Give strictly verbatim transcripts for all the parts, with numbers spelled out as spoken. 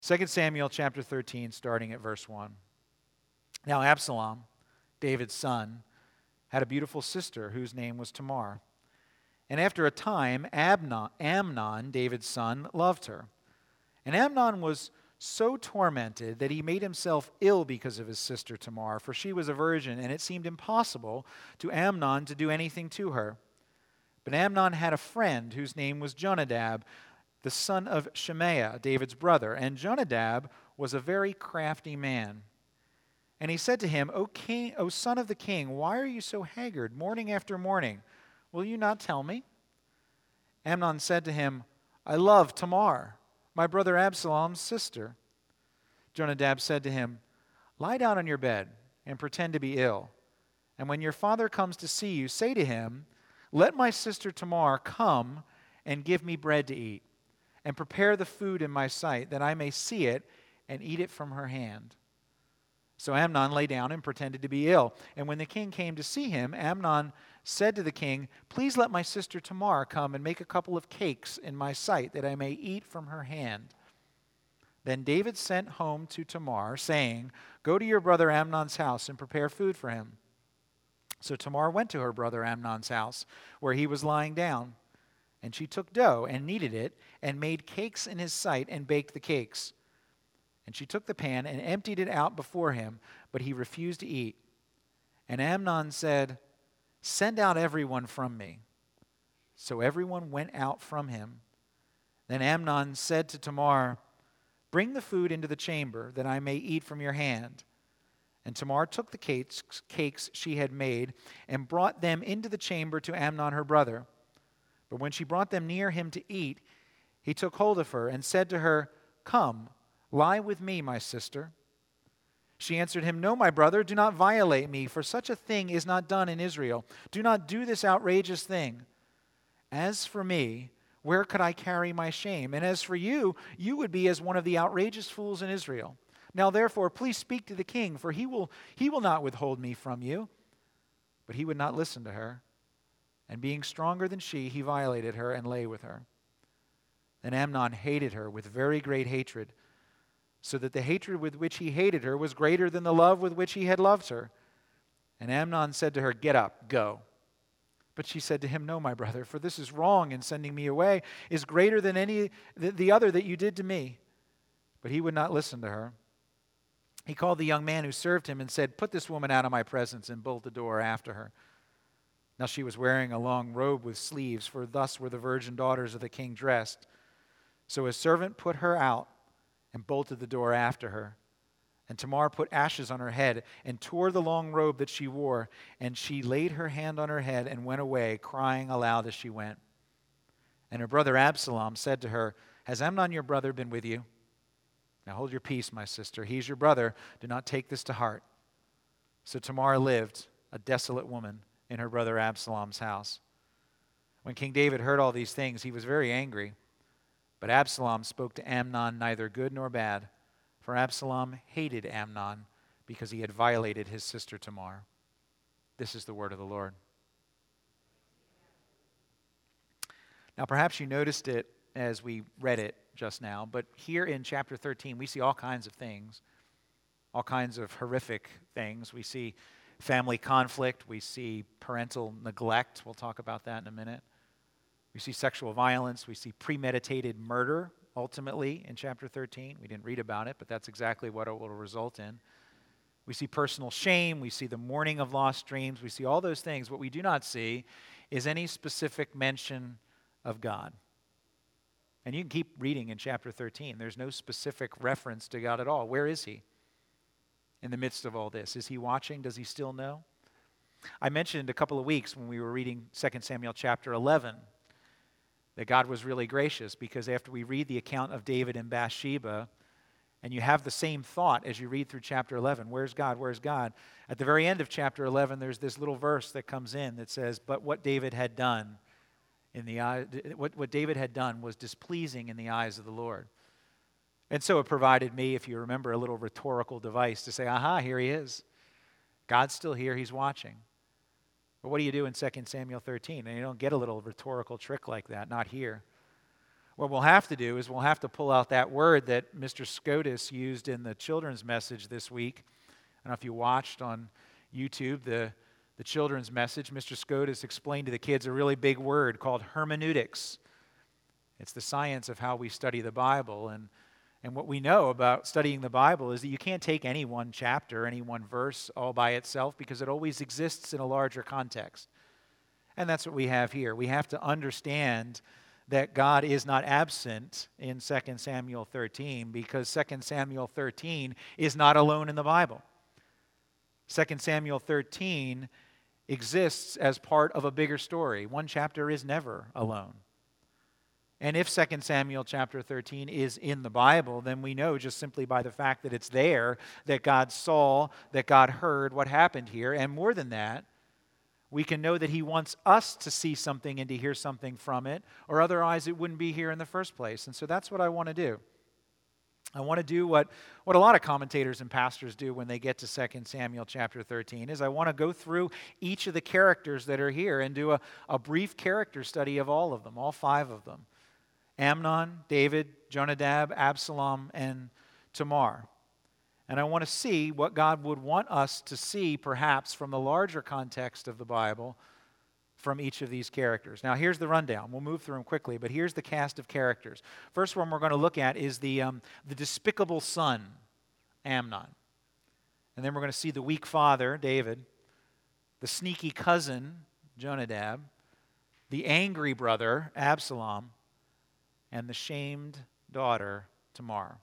Second Samuel chapter thirteen, starting at verse one. Now Absalom, David's son, had a beautiful sister whose name was Tamar. And after a time, Amnon, Amnon, David's son, loved her. And Amnon was so tormented that he made himself ill because of his sister Tamar, for she was a virgin, and it seemed impossible to Amnon to do anything to her. But Amnon had a friend whose name was Jonadab, the son of Shemaiah, David's brother. And Jonadab was a very crafty man. And he said to him, O king, O son of the king, why are you so haggard morning after morning? Will you not tell me? Amnon said to him, I love Tamar, my brother Absalom's sister. Jonadab said to him, lie down on your bed and pretend to be ill. And when your father comes to see you, say to him, let my sister Tamar come and give me bread to eat, and prepare the food in my sight, that I may see it and eat it from her hand. So Amnon lay down and pretended to be ill. And when the king came to see him, Amnon said to the king, please let my sister Tamar come and make a couple of cakes in my sight, that I may eat from her hand. Then David sent home to Tamar, saying, go to your brother Amnon's house and prepare food for him. So Tamar went to her brother Amnon's house, where he was lying down. And she took dough and kneaded it, and made cakes in his sight, and baked the cakes. And she took the pan and emptied it out before him, but he refused to eat. And Amnon said, send out everyone from me. So everyone went out from him. Then Amnon said to Tamar, bring the food into the chamber, that I may eat from your hand. And Tamar took the cakes, cakes she had made, and brought them into the chamber to Amnon her brother. But when she brought them near him to eat, he took hold of her and said to her, come, lie with me, my sister. She answered him, no, my brother, do not violate me, for such a thing is not done in Israel. Do not do this outrageous thing. As for me, where could I carry my shame? And as for you, you would be as one of the outrageous fools in Israel. Now therefore, please speak to the king, for he will, he will not withhold me from you. But he would not listen to her. And being stronger than she, he violated her and lay with her. Then Amnon hated her with very great hatred, so that the hatred with which he hated her was greater than the love with which he had loved her. And Amnon said to her, get up, go. But she said to him, no, my brother, for this is wrong, and sending me away is greater than any the, the other that you did to me. But he would not listen to her. He called the young man who served him and said, put this woman out of my presence, and bolt the door after her. Now she was wearing a long robe with sleeves, for thus were the virgin daughters of the king dressed. So his servant put her out and bolted the door after her. And Tamar put ashes on her head and tore the long robe that she wore, and she laid her hand on her head and went away, crying aloud as she went. And her brother Absalom said to her, has Amnon your brother been with you? Now hold your peace, my sister. He's your brother. Do not take this to heart. So Tamar lived, a desolate woman, in her brother Absalom's house. When King David heard all these things, he was very angry. But Absalom spoke to Amnon neither good nor bad, for Absalom hated Amnon because he had violated his sister Tamar. This is the word of the Lord. Now perhaps you noticed it as we read it just now, but here in chapter thirteen we see all kinds of things, all kinds of horrific things. We see family conflict, we see parental neglect. We'll talk about that in a minute. We see sexual violence, we see premeditated murder, ultimately, in chapter thirteen. We didn't read about it, but that's exactly what it will result in. We see personal shame, we see the mourning of lost dreams, we see all those things. What we do not see is any specific mention of God. And you can keep reading in chapter thirteen. There's no specific reference to God at all. Where is he in the midst of all this? Is he watching? Does he still know? I mentioned a couple of weeks when we were reading Second Samuel chapter eleven that God was really gracious, because after we read the account of David and Bathsheba, and you have the same thought as you read through chapter eleven, where's God, where's God? At the very end of chapter eleven, there's this little verse that comes in that says, but what David had done in the eye, what, what David had done was displeasing in the eyes of the Lord. And so it provided me, if you remember, a little rhetorical device to say, aha, here he is. God's still here, he's watching. But what do you do in Second Samuel thirteen? And you don't get a little rhetorical trick like that, not here. What we'll have to do is we'll have to pull out that word that Mister Scotus used in the children's message this week. I don't know if you watched on YouTube the, the children's message. Mister Scotus explained to the kids a really big word called hermeneutics. It's the science of how we study the Bible. And, and what we know about studying the Bible is that you can't take any one chapter, any one verse all by itself, because it always exists in a larger context. And that's what we have here. We have to understand that God is not absent in Second Samuel thirteen, because Second Samuel thirteen is not alone in the Bible. Second Samuel thirteen exists as part of a bigger story. One chapter is never alone. And if Second Samuel chapter thirteen is in the Bible, then we know just simply by the fact that it's there that God saw, that God heard what happened here. And more than that, we can know that he wants us to see something and to hear something from it, or otherwise it wouldn't be here in the first place. And so that's what I want to do. I want to do what, what a lot of commentators and pastors do when they get to Second Samuel chapter thirteen, is I want to go through each of the characters that are here and do a, a brief character study of all of them, all five of them. Amnon, David, Jonadab, Absalom, and Tamar. And I want to see what God would want us to see, perhaps, from the larger context of the Bible from each of these characters. Now, here's the rundown. We'll move through them quickly, but here's the cast of characters. First one we're going to look at is the, um, the despicable son, Amnon. And then we're going to see the weak father, David, the sneaky cousin, Jonadab, the angry brother, Absalom, and the shamed daughter, Tamar.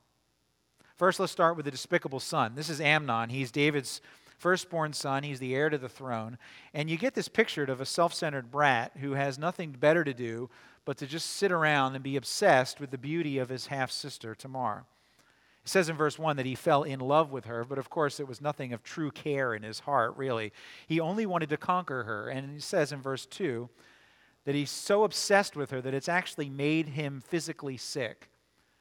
First, let's start with the despicable son. This is Amnon. He's David's firstborn son. He's the heir to the throne. And you get this picture of a self-centered brat who has nothing better to do but to just sit around and be obsessed with the beauty of his half-sister, Tamar. It says in verse one that he fell in love with her, but of course it was nothing of true care in his heart, really. He only wanted to conquer her. And he says in verse two that he's so obsessed with her that it's actually made him physically sick.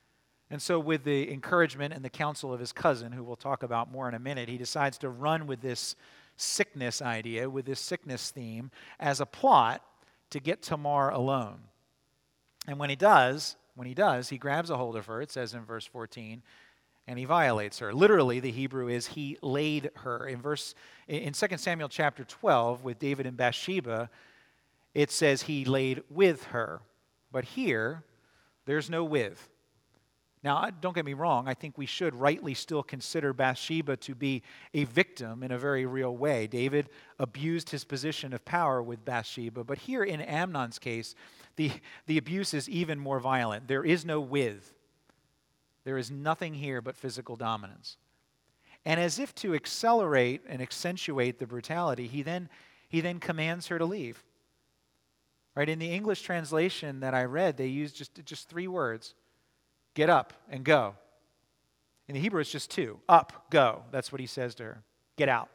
And so with the encouragement and the counsel of his cousin, who we'll talk about more in a minute, he decides to run with this sickness idea, with this sickness theme, as a plot to get Tamar alone. And when he does, when he does, he grabs a hold of her, it says in verse fourteen, and he violates her. Literally, the Hebrew is he laid her. In verse in Second Samuel chapter twelve, with David and Bathsheba, it says he laid with her. But here, there's no with. Now, don't get me wrong, I think we should rightly still consider Bathsheba to be a victim in a very real way. David abused his position of power with Bathsheba, but here in Amnon's case, the, the abuse is even more violent. There is no with. There is nothing here but physical dominance. And as if to accelerate and accentuate the brutality, he then, he then commands her to leave. Right? In the English translation that I read, they used just, just three words. Get up and go. In the Hebrew, it's just two. Up, go. That's what he says to her. Get out.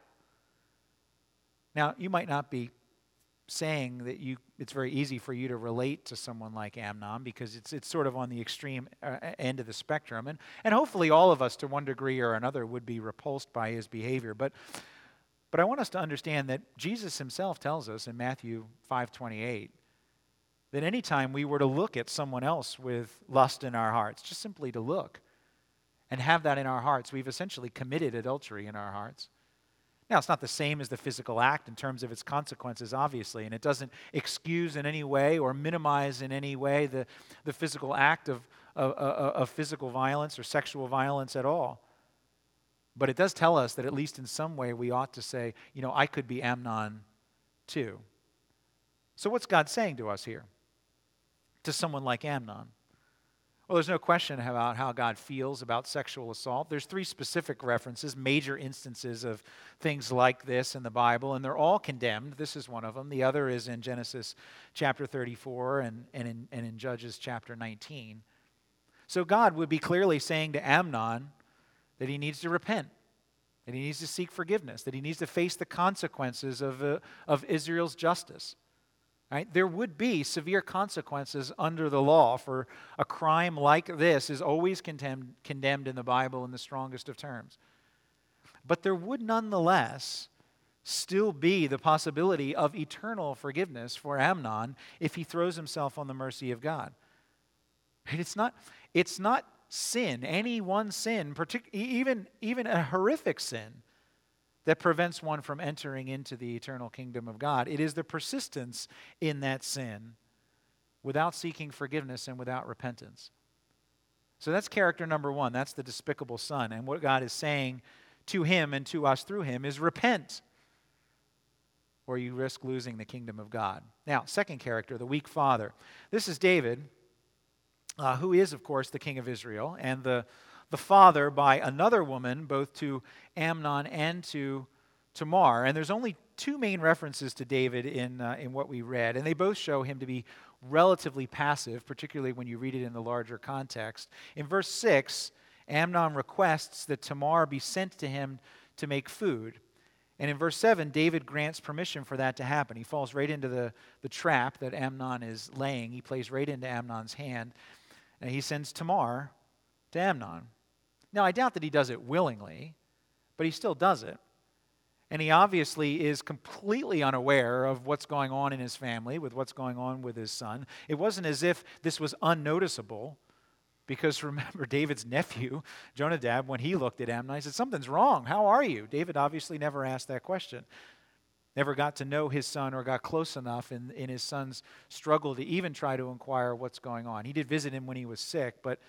Now, you might not be saying that you. It's very easy for you to relate to someone like Amnon because it's it's sort of on the extreme uh, end of the spectrum. And, and hopefully all of us, to one degree or another, would be repulsed by his behavior. But, but I want us to understand that Jesus himself tells us in Matthew five twenty-eight that anytime we were to look at someone else with lust in our hearts, just simply to look and have that in our hearts, we've essentially committed adultery in our hearts. Now, it's not the same as the physical act in terms of its consequences, obviously, and it doesn't excuse in any way or minimize in any way the, the physical act of, of, of physical violence or sexual violence at all. But it does tell us that at least in some way we ought to say, you know, I could be Amnon too. So what's God saying to us here? To someone like Amnon? Well, there's no question about how God feels about sexual assault. There's three specific references, major instances of things like this in the Bible, and they're all condemned. This is one of them. The other is in Genesis chapter thirty-four and, and, in, and in Judges chapter nineteen. So God would be clearly saying to Amnon that he needs to repent, that he needs to seek forgiveness, that he needs to face the consequences of, uh, of Israel's justice. Right? There would be severe consequences under the law for a crime like this is always condemned, condemned in the Bible in the strongest of terms. But there would nonetheless still be the possibility of eternal forgiveness for Amnon if he throws himself on the mercy of God. Right? It's not, it's not sin, any one sin, partic- even, even a horrific sin, that prevents one from entering into the eternal kingdom of God. It is the persistence in that sin without seeking forgiveness and without repentance. So that's character number one. That's the despicable son. And what God is saying to him and to us through him is repent, or you risk losing the kingdom of God. Now, second character, the weak father. This is David, uh, who is, of course, the king of Israel, and the the father by another woman, both to Amnon and to Tamar. And there's only two main references to David in, uh, in what we read, and they both show him to be relatively passive, particularly when you read it in the larger context. In verse six, Amnon requests that Tamar be sent to him to make food. And in verse seven, David grants permission for that to happen. He falls right into the, the trap that Amnon is laying. He plays right into Amnon's hand, and he sends Tamar to Amnon. Now, I doubt that he does it willingly, but he still does it. And he obviously is completely unaware of what's going on in his family, with what's going on with his son. It wasn't as if this was unnoticeable, because remember, David's nephew, Jonadab, when he looked at Amnon, he said, "Something's wrong. How are you?" David obviously never asked that question. Never got to know his son or got close enough in, in his son's struggle to even try to inquire what's going on. He did visit him when he was sick, but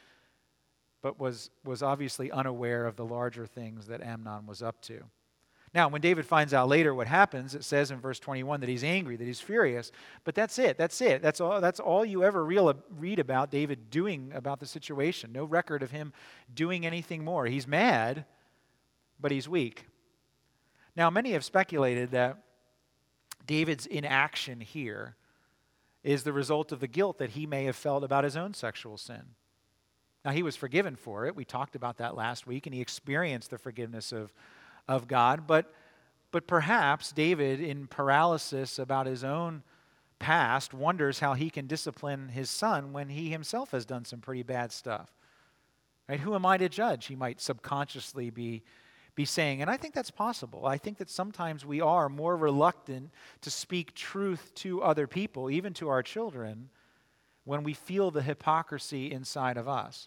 but was, was obviously unaware of the larger things that Amnon was up to. Now, when David finds out later what happens, it says in verse twenty-one that he's angry, that he's furious, but that's it, that's it. That's all, that's all you ever real, read about David doing about the situation. No record of him doing anything more. He's mad, but he's weak. Now, many have speculated that David's inaction here is the result of the guilt that he may have felt about his own sexual sin. Now, he was forgiven for it. We talked about that last week, and he experienced the forgiveness of, of God. But, but perhaps David, in paralysis about his own past, wonders how he can discipline his son when he himself has done some pretty bad stuff. Right? Who am I to judge? He might subconsciously be, be saying. And I think that's possible. I think that sometimes we are more reluctant to speak truth to other people, even to our children, when we feel the hypocrisy inside of us.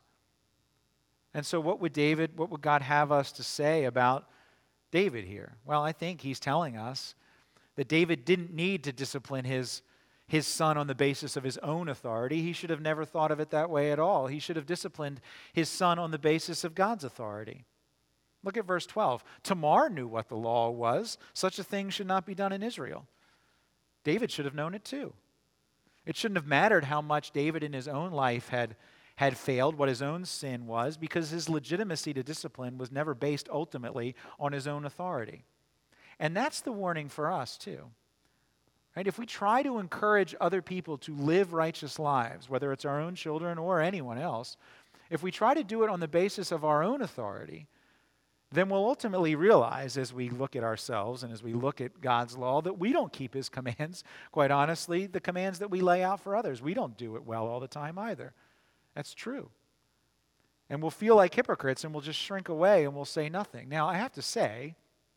And so what would David, what would God have us to say about David here? Well, I think he's telling us that David didn't need to discipline his, his son on the basis of his own authority. He should have never thought of it that way at all. He should have disciplined his son on the basis of God's authority. Look at verse twelve. Tamar knew what the law was. Such a thing should not be done in Israel. David should have known it too. It shouldn't have mattered how much David in his own life had had failed, what his own sin was, because his legitimacy to discipline was never based ultimately on his own authority. And that's the warning for us too. Right? If we try to encourage other people to live righteous lives, whether it's our own children or anyone else, if we try to do it on the basis of our own authority, then we'll ultimately realize as we look at ourselves and as we look at God's law that we don't keep his commands. Quite honestly, the commands that we lay out for others, we don't do it well all the time either. That's true. And we'll feel like hypocrites and we'll just shrink away and we'll say nothing. Now, I have to say,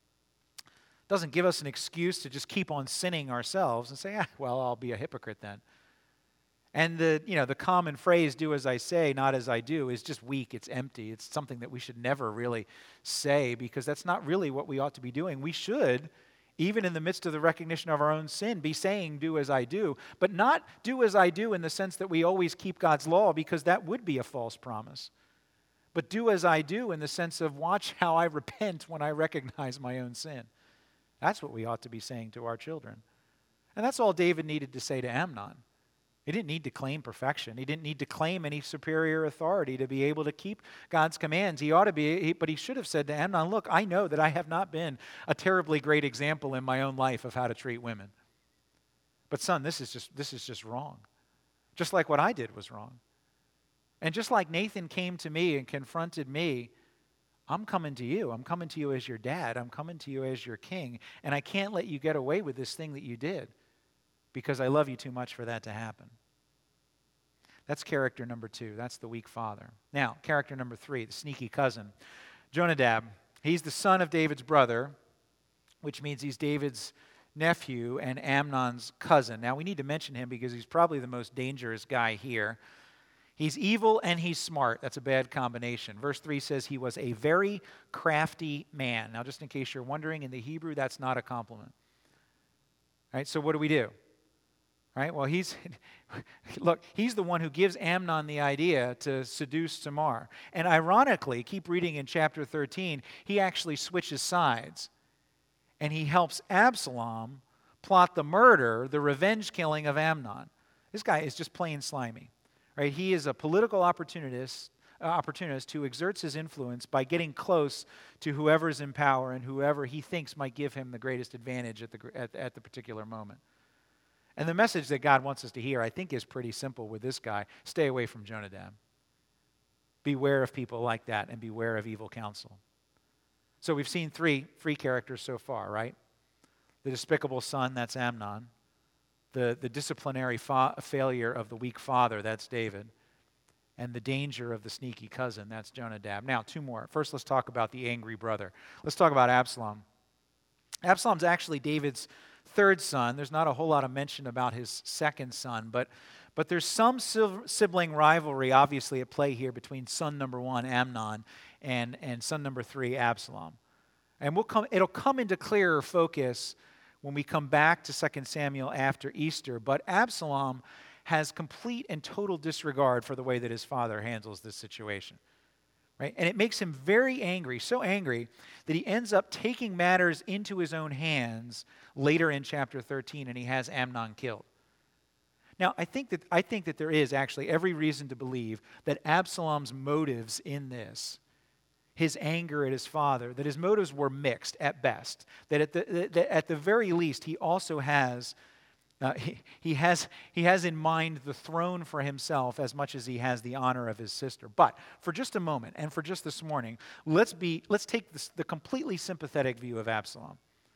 it doesn't give us an excuse to just keep on sinning ourselves and say, ah, well, I'll be a hypocrite then. And the, you know, the common phrase, do as I say, not as I do, is just weak. It's empty. It's something that we should never really say, because that's not really what we ought to be doing. We should, even in the midst of the recognition of our own sin, be saying, do as I do, but not do as I do in the sense that we always keep God's law, because that would be a false promise. But do as I do in the sense of watch how I repent when I recognize my own sin. That's what we ought to be saying to our children. And that's all David needed to say to Amnon. He didn't need to claim perfection. He didn't need to claim any superior authority to be able to keep God's commands. He ought to be, he, but he should have said to Amnon, look, I know that I have not been a terribly great example in my own life of how to treat women. But son, this is just, this is just wrong. Just like what I did was wrong. And just like Nathan came to me and confronted me, I'm coming to you. I'm coming to you as your dad. I'm coming to you as your king. And I can't let you get away with this thing that you did, because I love you too much for that to happen. That's character number two. That's the weak father. Now, character number three, the sneaky cousin. Jonadab, he's the son of David's brother, which means he's David's nephew and Amnon's cousin. Now, we need to mention him because he's probably the most dangerous guy here. He's evil and he's smart. That's a bad combination. Verse three says he was a very crafty man. Now, just in case you're wondering, in the Hebrew, that's not a compliment. All right, so what do we do? All right, well, he's, look, he's the one who gives Amnon the idea to seduce Tamar. And ironically, keep reading in chapter thirteen, he actually switches sides. And he helps Absalom plot the murder, the revenge killing of Amnon. This guy is just plain slimy. Right? He is a political opportunist, uh, opportunist who exerts his influence by getting close to whoever's in power and whoever he thinks might give him the greatest advantage at the, at, at the particular moment. And the message that God wants us to hear, I think, is pretty simple with this guy. Stay away from Jonadab. Beware of people like that and beware of evil counsel. So we've seen three, three characters so far, right? The despicable son, that's Amnon. The, the disciplinary fa- failure of the weak father, that's David. And the danger of the sneaky cousin, that's Jonadab. Now, two more. First, let's talk about the angry brother. Let's talk about Absalom. Absalom's actually David's third son. There's not a whole lot of mention about his second son, but, but there's some sibling rivalry obviously at play here between son number one, Amnon, and, and son number three, Absalom. And we'll come, it'll come into clearer focus when we come back to Second Samuel after Easter, but Absalom has complete and total disregard for the way that his father handles this situation. Right? And it makes him very angry, so angry that he ends up taking matters into his own hands later in chapter thirteen, and he has Amnon killed. Now, I think that I think that there is actually every reason to believe that Absalom's motives in this, his anger at his father, that his motives were mixed at best. That at the, that at the very least, he also has, uh, he, he has, he has in mind the throne for himself as much as he has the honor of his sister. But for just a moment, and for just this morning, let's be, let's take this, the completely sympathetic view of Absalom.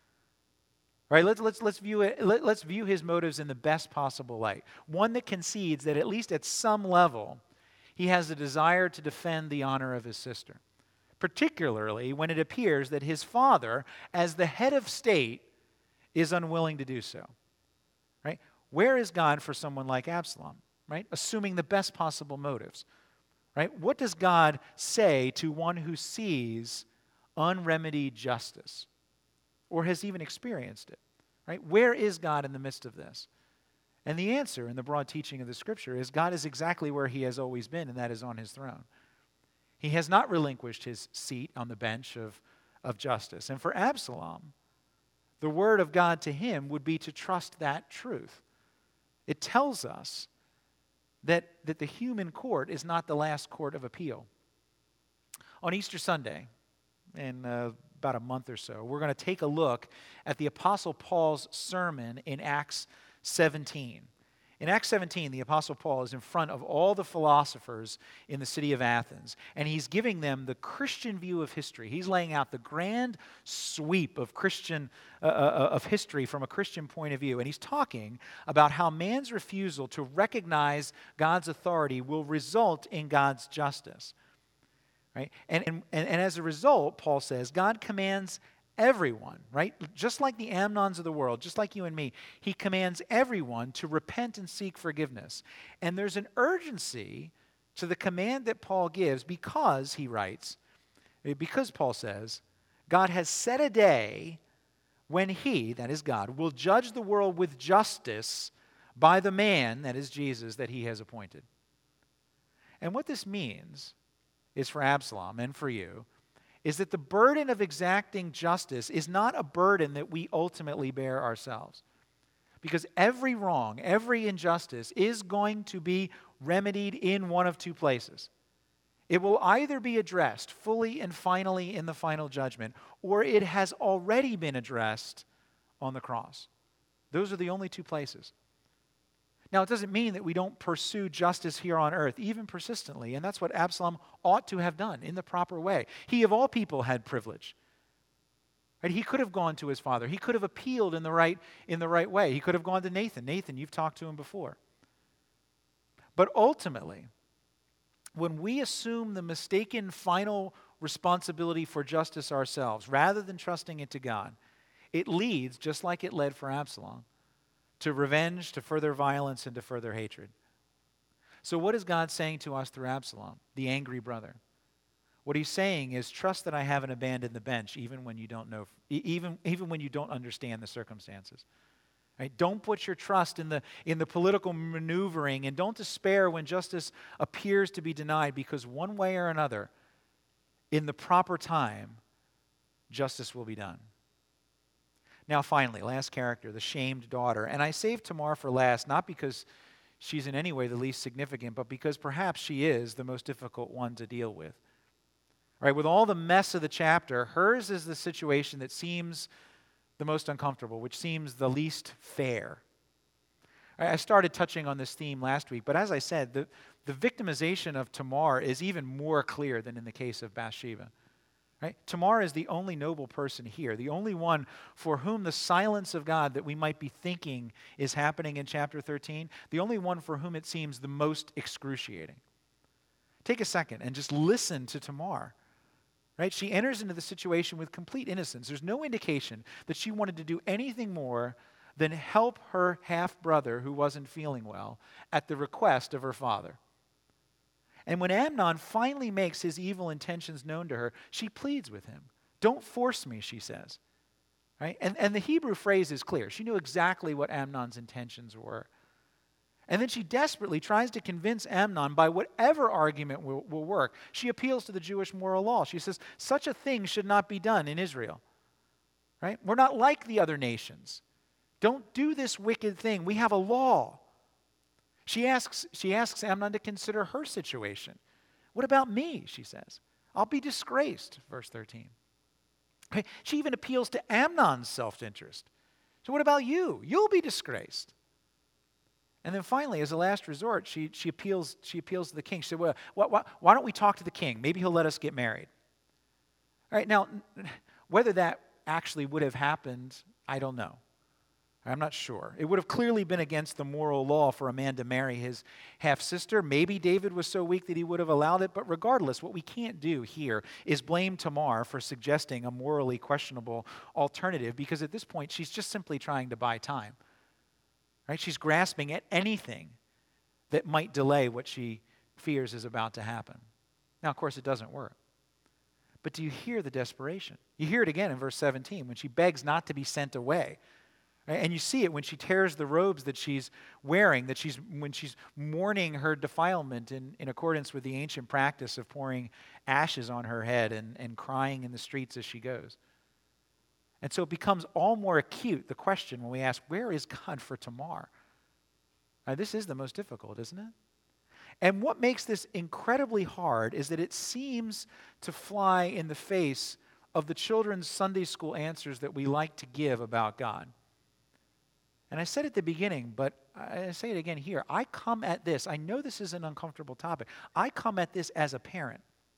All right, let's let's let's view it. Let, let's view his motives in the best possible light. One that concedes that at least at some level, he has a desire to defend the honor of his sister. Particularly when it appears that his father, as the head of state, is unwilling to do so. Right? Where is God for someone like Absalom? Right? Assuming the best possible motives. Right? What does God say to one who sees unremedied justice or has even experienced it? Right? Where is God in the midst of this? And the answer in the broad teaching of the Scripture is God is exactly where he has always been, and that is on his throne. He has not relinquished his seat on the bench of, of justice. And for Absalom, the word of God to him would be to trust that truth. It tells us that, that the human court is not the last court of appeal. On Easter Sunday, in uh, about a month or so, we're going to take a look at the Apostle Paul's sermon in Acts seventeen. In Acts seventeen, the Apostle Paul is in front of all the philosophers in the city of Athens, and he's giving them the Christian view of history. He's laying out the grand sweep of Christian uh, of history from a Christian point of view, and he's talking about how man's refusal to recognize God's authority will result in God's justice. Right? And, and, and as a result, Paul says, God commands everyone, right? Just like the Amnons of the world, just like you and me, he commands everyone to repent and seek forgiveness. And there's an urgency to the command that Paul gives because, he writes, because Paul says, God has set a day when he, that is God, will judge the world with justice by the man, that is Jesus, that he has appointed. And what this means is for Absalom and for you, is that the burden of exacting justice is not a burden that we ultimately bear ourselves. Because every wrong, every injustice is going to be remedied in one of two places. It will either be addressed fully and finally in the final judgment, or it has already been addressed on the cross. Those are the only two places. Now, it doesn't mean that we don't pursue justice here on earth, even persistently, and that's what Absalom ought to have done in the proper way. He, of all people, had privilege. Right? He could have gone to his father. He could have appealed in the right, in the right way. He could have gone to Nathan. Nathan, you've talked to him before. But ultimately, when we assume the mistaken final responsibility for justice ourselves, rather than trusting it to God, it leads, just like it led for Absalom, to revenge, to further violence, and to further hatred. So what is God saying to us through Absalom, the angry brother? What he's saying is, trust that I haven't abandoned the bench, even when you don't know, even, even when you don't understand the circumstances. Right? Don't put your trust in the, in the political maneuvering, and don't despair when justice appears to be denied, because one way or another, in the proper time, justice will be done. Now finally, last character, the shamed daughter. And I saved Tamar for last, not because she's in any way the least significant, but because perhaps she is the most difficult one to deal with. Right, with all the mess of the chapter, hers is the situation that seems the most uncomfortable, which seems the least fair. I started touching on this theme last week, but as I said, the, the victimization of Tamar is even more clear than in the case of Bathsheba. Right? Tamar is the only noble person here, the only one for whom the silence of God that we might be thinking is happening in chapter thirteen, the only one for whom it seems the most excruciating. Take a second and just listen to Tamar. Right? She enters into the situation with complete innocence. There's no indication that she wanted to do anything more than help her half-brother who wasn't feeling well at the request of her father. And when Amnon finally makes his evil intentions known to her, she pleads with him. Don't force me, she says. Right? And, and the Hebrew phrase is clear. She knew exactly what Amnon's intentions were. And then she desperately tries to convince Amnon by whatever argument will, will work. She appeals to the Jewish moral law. She says, such a thing should not be done in Israel. Right? We're not like the other nations. Don't do this wicked thing. We have a law. She asks, she asks Amnon to consider her situation. What about me, she says. I'll be disgraced, verse thirteen. Right? She even appeals to Amnon's self-interest. So what about you? You'll be disgraced. And then finally, as a last resort, she, she, appeals, she appeals to the king. She said, well, why, why, why don't we talk to the king? Maybe he'll let us get married. All right, now, whether that actually would have happened, I don't know. I'm not sure. It would have clearly been against the moral law for a man to marry his half-sister. Maybe David was so weak that he would have allowed it. But regardless, what we can't do here is blame Tamar for suggesting a morally questionable alternative, because at this point, she's just simply trying to buy time. Right? She's grasping at anything that might delay what she fears is about to happen. Now, of course, it doesn't work. But do you hear the desperation? You hear it again in verse seventeen when she begs not to be sent away. Right? And you see it when she tears the robes that she's wearing, that she's when she's mourning her defilement in, in accordance with the ancient practice of pouring ashes on her head and, and crying in the streets as she goes. And so it becomes all more acute, the question, when we ask, where is God for Tamar? Now, this is the most difficult, isn't it? And what makes this incredibly hard is that it seems to fly in the face of the children's Sunday school answers that we like to give about God. And I said at the beginning, but I say it again here. I come at this, I know this is an uncomfortable topic. I come at this as a parent.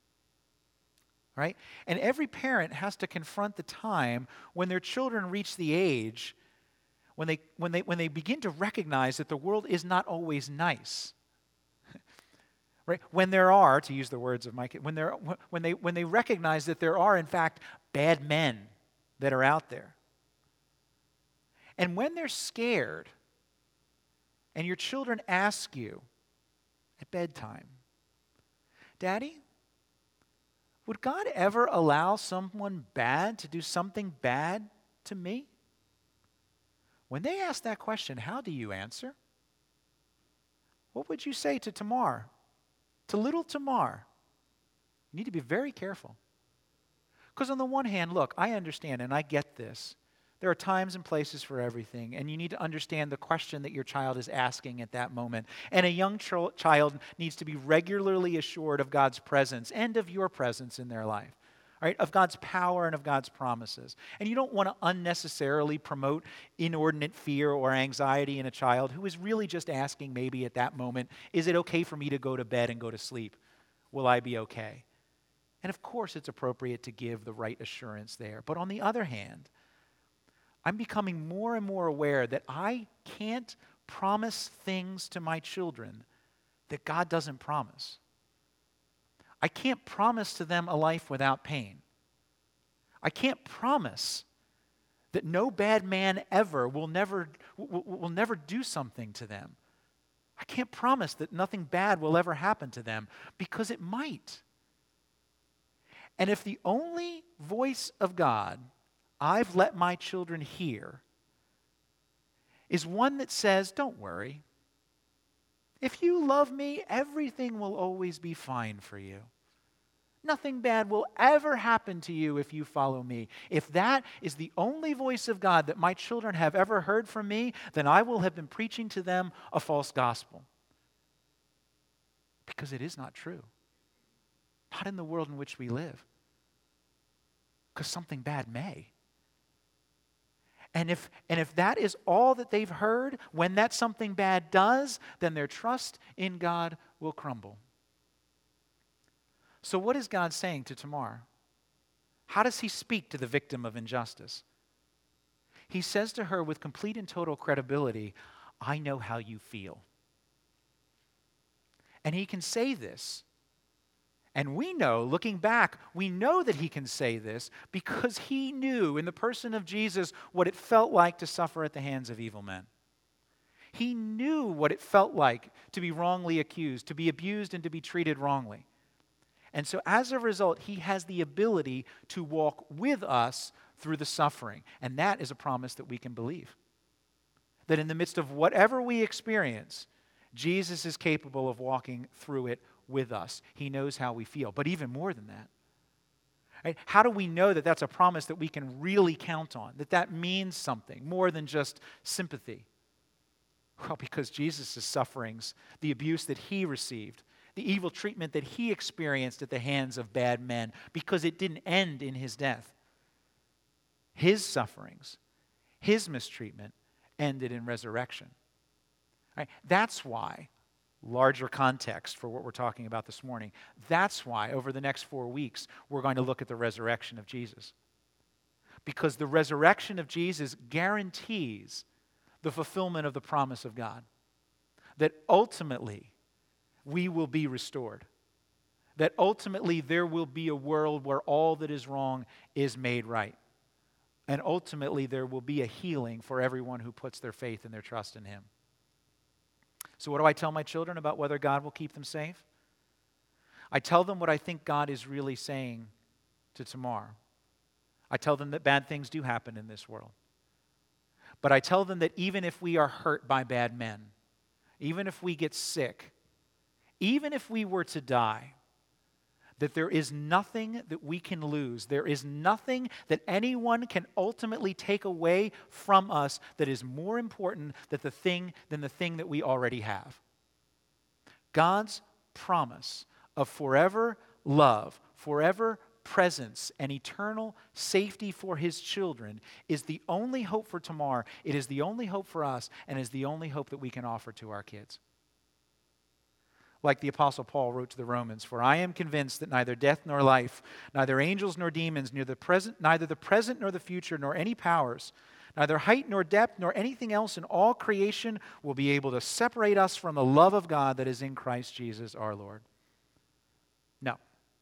Right? And every parent has to confront the time when their children reach the age when they, when they, when they begin to recognize that the world is not always nice. Right? When there are, to use the words of Mike, when, there, when, they, when they recognize that there are, in fact, bad men that are out there. And when they're scared, and your children ask you at bedtime, Daddy, would God ever allow someone bad to do something bad to me? When they ask that question, how do you answer? What would you say to Tamar? To little Tamar? You need to be very careful. Because on the one hand, look, I understand and I get this. There are times and places for everything, and you need to understand the question that your child is asking at that moment. And a young ch- child needs to be regularly assured of God's presence and of your presence in their life, right? Of God's power and of God's promises. And you don't want to unnecessarily promote inordinate fear or anxiety in a child who is really just asking maybe at that moment, is it okay for me to go to bed and go to sleep? Will I be okay? And of course it's appropriate to give the right assurance there. But on the other hand, I'm becoming more and more aware that I can't promise things to my children that God doesn't promise. I can't promise to them a life without pain. I can't promise that no bad man ever will never, will, will never do something to them. I can't promise that nothing bad will ever happen to them, because it might. And if the only voice of God I've let my children hear is one that says, don't worry, if you love me, everything will always be fine for you. Nothing bad will ever happen to you if you follow me. If that is the only voice of God that my children have ever heard from me, then I will have been preaching to them a false gospel. Because it is not true. Not in the world in which we live. Because something bad may. And if, and if that is all that they've heard, when that something bad does, then their trust in God will crumble. So what is God saying to Tamar? How does he speak to the victim of injustice? He says to her with complete and total credibility, I know how you feel. And he can say this. And we know, looking back, we know that he can say this because he knew in the person of Jesus what it felt like to suffer at the hands of evil men. He knew what it felt like to be wrongly accused, to be abused and to be treated wrongly. And so as a result, he has the ability to walk with us through the suffering. And that is a promise that we can believe. That in the midst of whatever we experience, Jesus is capable of walking through it with us. He knows how we feel. But even more than that, right? How do we know that that's a promise that we can really count on? That that means something more than just sympathy? Well, because Jesus' sufferings, the abuse that he received, the evil treatment that he experienced at the hands of bad men, because it didn't end in his death. His sufferings, his mistreatment ended in resurrection. Right? That's why, larger context for what we're talking about this morning, that's why over the next four weeks we're going to look at the resurrection of Jesus. Because the resurrection of Jesus guarantees the fulfillment of the promise of God. That ultimately we will be restored. That ultimately there will be a world where all that is wrong is made right. And ultimately there will be a healing for everyone who puts their faith and their trust in him. So what do I tell my children about whether God will keep them safe? I tell them what I think God is really saying to Tamar. I tell them that bad things do happen in this world. But I tell them that even if we are hurt by bad men, even if we get sick, even if we were to die, that there is nothing that we can lose. There is nothing that anyone can ultimately take away from us that is more important than the thing, than the thing that we already have. God's promise of forever love, forever presence, and eternal safety for his children is the only hope for Tamar. It is the only hope for us, and is the only hope that we can offer to our kids. Like the Apostle Paul wrote to the Romans, for I am convinced that neither death nor life, neither angels nor demons, neither the present, neither the present nor the future, nor any powers, neither height nor depth, nor anything else in all creation will be able to separate us from the love of God that is in Christ Jesus our Lord. No.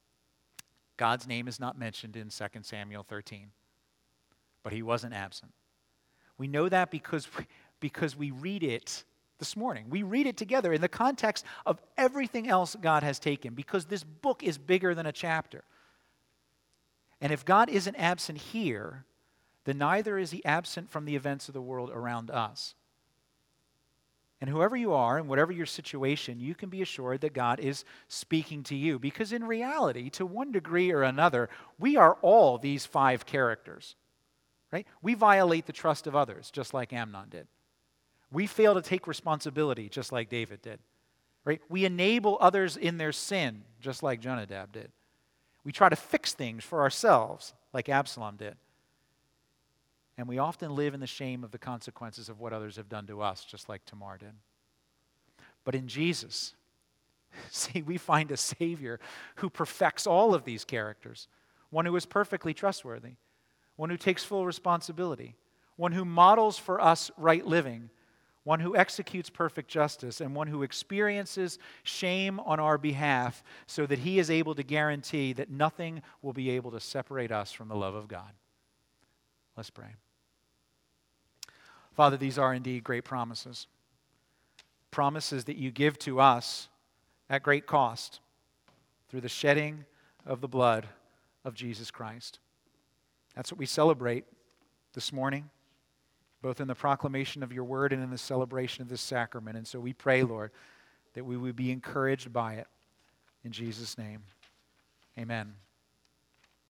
God's name is not mentioned in Second Samuel thirteen, but he wasn't absent. We know that because we, because we read it this morning. We read it together in the context of everything else God has taken, because this book is bigger than a chapter. And if God isn't absent here, then neither is he absent from the events of the world around us. And whoever you are and whatever your situation, you can be assured that God is speaking to you. Because in reality, to one degree or another, we are all these five characters. Right? We violate the trust of others, just like Amnon did. We fail to take responsibility, just like David did. Right? We enable others in their sin, just like Jonadab did. We try to fix things for ourselves, like Absalom did. And we often live in the shame of the consequences of what others have done to us, just like Tamar did. But in Jesus, see, we find a Savior who perfects all of these characters. One who is perfectly trustworthy. One who takes full responsibility. One who models for us right living. One who executes perfect justice, and one who experiences shame on our behalf so that he is able to guarantee that nothing will be able to separate us from the love of God. Let's pray. Father, these are indeed great promises. promises that you give to us at great cost through the shedding of the blood of Jesus Christ. That's what we celebrate this morning, both in the proclamation of your word and in the celebration of this sacrament. And so we pray, Lord, that we would be encouraged by it. In Jesus' name, amen.